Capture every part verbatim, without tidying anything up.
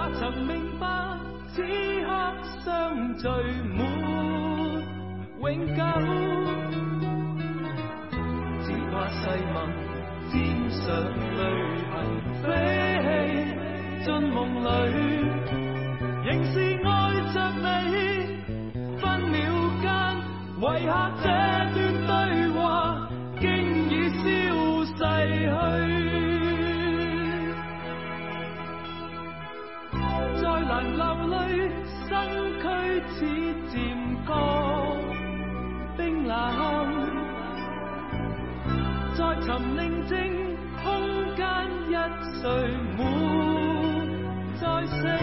曾明白此刻相聚没永久，只怕誓盟沾上淚痕飛進夢裏，仍是愛着你，分秒間遺下這段對話經已消逝去。再難流淚，身軀似漸覺冰冷，在尋寧靜空間一睡沒再醒，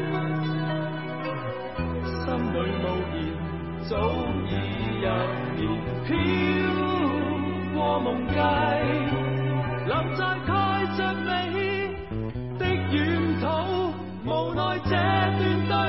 心裏無言早已入眠，飄過夢界，留在蓋着你的遠土，無奈這段對